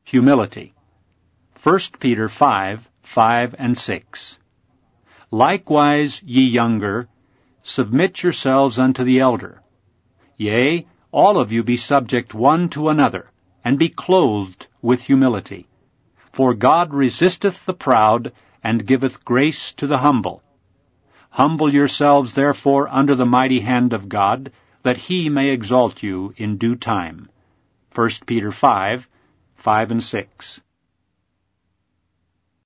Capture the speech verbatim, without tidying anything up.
humility. First Peter five, five and six. Likewise, ye younger, submit yourselves unto the elder. Yea, all of you be subject one to another, and be clothed with humility. For God resisteth the proud, and giveth grace to the humble. Humble yourselves therefore under the mighty hand of God, that he may exalt you in due time. First Peter five, five and six.